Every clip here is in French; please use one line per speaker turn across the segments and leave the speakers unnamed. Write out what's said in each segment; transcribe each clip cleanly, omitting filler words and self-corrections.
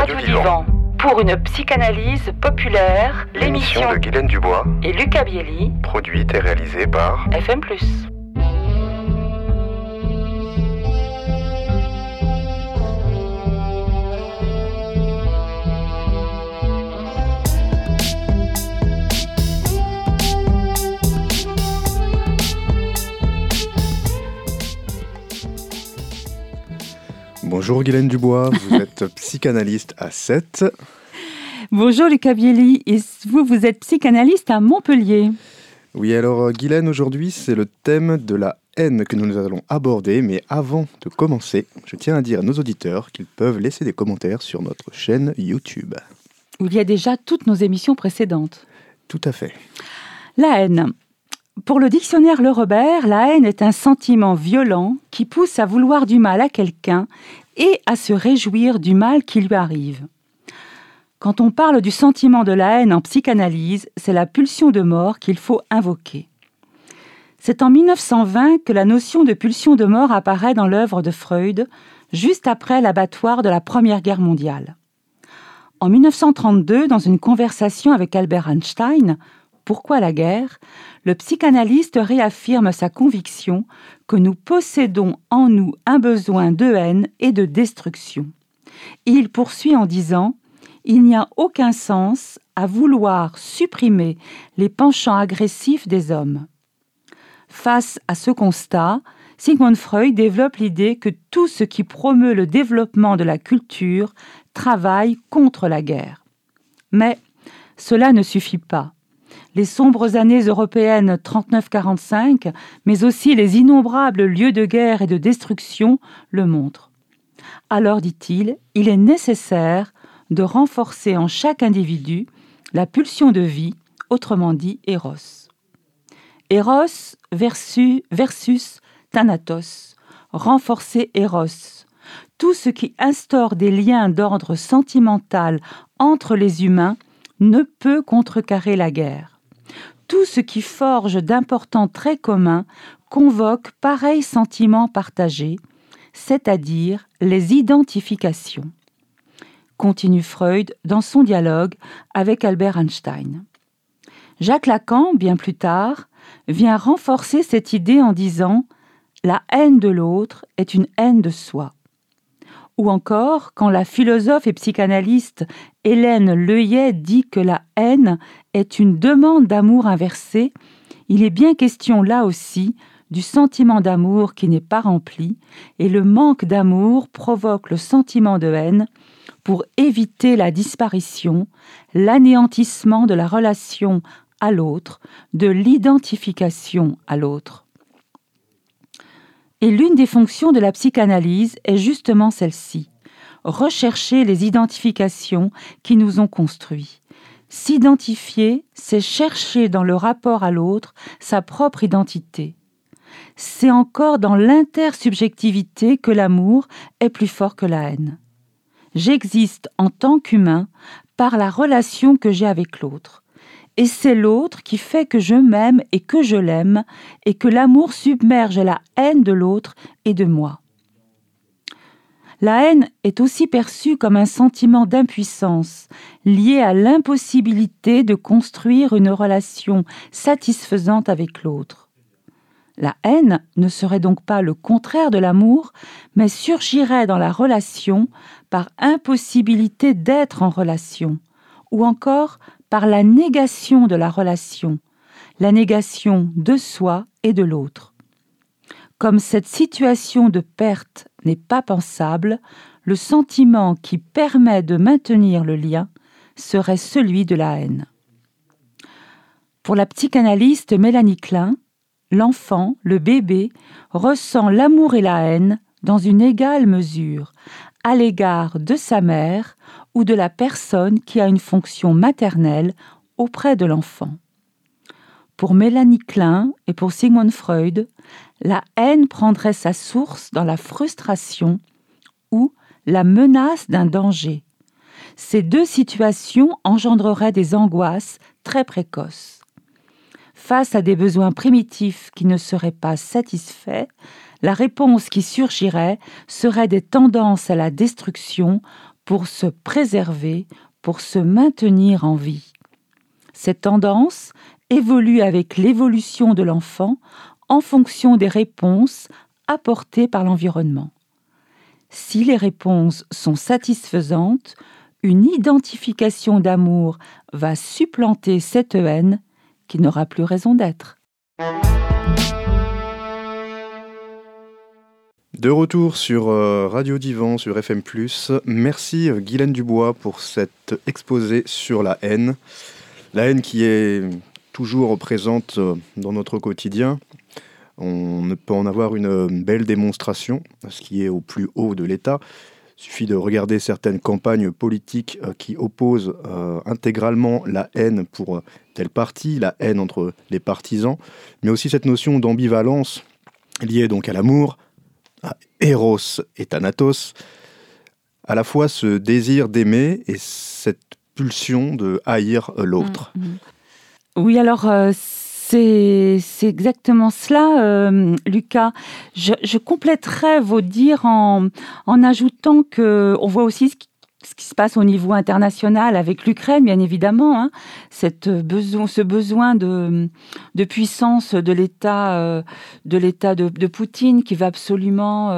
du Divan. Pour une psychanalyse populaire,
l'émission de Guylaine Dubois
et Lucas Bielli,
produite et réalisée par
FM+.
Bonjour Guylaine Dubois, vous êtes psychanalyste à 7.
Bonjour Lucas Bielli, et vous êtes psychanalyste à Montpellier.
Oui, alors Guylaine, aujourd'hui c'est le thème de la haine que nous allons aborder, mais avant de commencer, je tiens à dire à nos auditeurs qu'ils peuvent laisser des commentaires sur notre chaîne YouTube.
Où il y a déjà toutes nos émissions précédentes.
Tout à fait.
La haine. Pour le dictionnaire Le Robert, la haine est un sentiment violent qui pousse à vouloir du mal à quelqu'un et à se réjouir du mal qui lui arrive. Quand on parle du sentiment de la haine en psychanalyse, c'est la pulsion de mort qu'il faut invoquer. C'est en 1920 que la notion de pulsion de mort apparaît dans l'œuvre de Freud, juste après l'abattoir de la Première Guerre mondiale. En 1932, dans une conversation avec Albert Einstein, Pourquoi la guerre ? Le psychanalyste réaffirme sa conviction que nous possédons en nous un besoin de haine et de destruction. Il poursuit en disant « Il n'y a aucun sens à vouloir supprimer les penchants agressifs des hommes ». Face à ce constat, Sigmund Freud développe l'idée que tout ce qui promeut le développement de la culture travaille contre la guerre. Mais cela ne suffit pas. Les sombres années européennes 39-45, mais aussi les innombrables lieux de guerre et de destruction le montrent. Alors, dit-il, il est nécessaire de renforcer en chaque individu la pulsion de vie, autrement dit Eros. Eros versus Thanatos, renforcer Eros. Tout ce qui instaure des liens d'ordre sentimental entre les humains ne peut contrecarrer la guerre. Tout ce qui forge d'importants traits communs convoque pareils sentiments partagés, c'est-à-dire les identifications. Continue Freud dans son dialogue avec Albert Einstein. Jacques Lacan, bien plus tard, vient renforcer cette idée en disant « La haine de l'autre est une haine de soi ». Ou encore, quand la philosophe et psychanalyste Hélène Leuillet dit que la haine est une demande d'amour inversée, il est bien question là aussi du sentiment d'amour qui n'est pas rempli, et le manque d'amour provoque le sentiment de haine pour éviter la disparition, l'anéantissement de la relation à l'autre, de l'identification à l'autre. Et l'une des fonctions de la psychanalyse est justement celle-ci, rechercher les identifications qui nous ont construits. S'identifier, c'est chercher dans le rapport à l'autre sa propre identité. C'est encore dans l'intersubjectivité que l'amour est plus fort que la haine. J'existe en tant qu'humain par la relation que j'ai avec l'autre. Et c'est l'autre qui fait que je m'aime et que je l'aime, et que l'amour submerge la haine de l'autre et de moi. La haine est aussi perçue comme un sentiment d'impuissance, lié à l'impossibilité de construire une relation satisfaisante avec l'autre. La haine ne serait donc pas le contraire de l'amour, mais surgirait dans la relation par impossibilité d'être en relation, ou encore par la négation de la relation, la négation de soi et de l'autre. Comme cette situation de perte n'est pas pensable, le sentiment qui permet de maintenir le lien serait celui de la haine. Pour la psychanalyste Mélanie Klein, l'enfant, le bébé, ressent l'amour et la haine dans une égale mesure, à l'égard de sa mère ou de la personne qui a une fonction maternelle auprès de l'enfant. Pour Mélanie Klein et pour Sigmund Freud, la haine prendrait sa source dans la frustration ou la menace d'un danger. Ces deux situations engendreraient des angoisses très précoces. Face à des besoins primitifs qui ne seraient pas satisfaits, la réponse qui surgirait serait des tendances à la destruction pour se préserver, pour se maintenir en vie. Cette tendance évolue avec l'évolution de l'enfant en fonction des réponses apportées par l'environnement. Si les réponses sont satisfaisantes, une identification d'amour va supplanter cette haine qui n'aura plus raison d'être.
De retour sur Radio Divan, sur FM+. Merci Guylaine Dubois pour cet exposé sur la haine. La haine qui est toujours présente dans notre quotidien. On ne peut en avoir une belle démonstration, ce qui est au plus haut de l'État. Il suffit de regarder certaines campagnes politiques qui opposent intégralement la haine pour tel parti, la haine entre les partisans, mais aussi cette notion d'ambivalence liée donc à l'amour, à Eros et Thanatos, à la fois ce désir d'aimer et cette pulsion de haïr l'autre.
Oui, alors c'est exactement cela, Lucas. Je compléterai vos dires en ajoutant qu'on voit aussi ce qui se passe au niveau international avec l'Ukraine, bien évidemment, hein, ce besoin de puissance de l'État de Poutine qui va absolument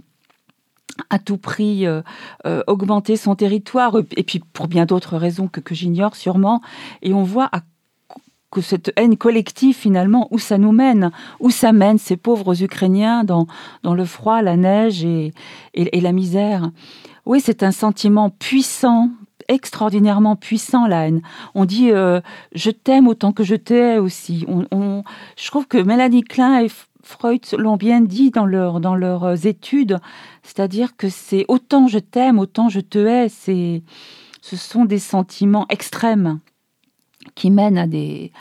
à tout prix augmenter son territoire, et puis pour bien d'autres raisons que j'ignore sûrement. Et on voit que cette haine collective, finalement, où ça nous mène, où ça mène ces pauvres Ukrainiens dans le froid, la neige et la misère. Oui, c'est un sentiment puissant, extraordinairement puissant, la haine. On dit je t'aime autant que je te hais aussi. Je trouve que Mélanie Klein et Freud l'ont bien dit dans leurs études, c'est-à-dire que c'est autant je t'aime, autant je te hais. Ce sont des sentiments extrêmes qui mènent à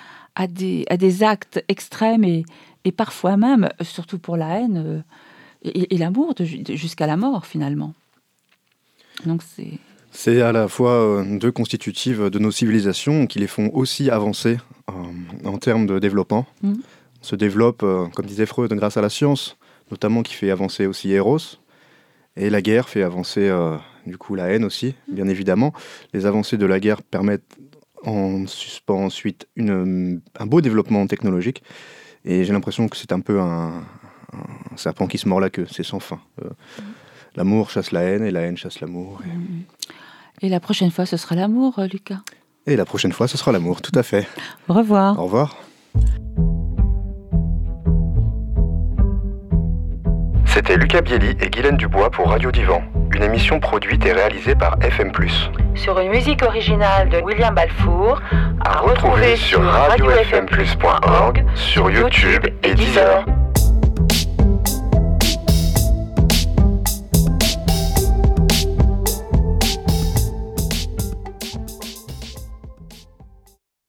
des actes extrêmes et parfois même, surtout pour la haine et l'amour, jusqu'à la mort finalement. Donc
c'est à la fois deux constitutives de nos civilisations qui les font aussi avancer en termes de développement. On se développe, comme disait Freud, grâce à la science, notamment qui fait avancer aussi Eros. Et la guerre fait avancer du coup la haine aussi, bien évidemment. Les avancées de la guerre permettent en suspens ensuite un beau développement technologique. Et j'ai l'impression que c'est un peu un serpent qui se mord la queue, c'est sans fin. L'amour chasse la haine et la haine chasse l'amour.
Et la prochaine fois, ce sera l'amour, Lucas.
Et la prochaine fois, ce sera l'amour, tout à fait.
Au revoir.
Au revoir.
C'était Lucas Bielli et Guylaine Dubois pour Radio Divan, une émission produite et réalisée par FM+.
Sur une musique originale de William Balfour,
à retrouver sur radiofmplus.org, sur YouTube et Deezer.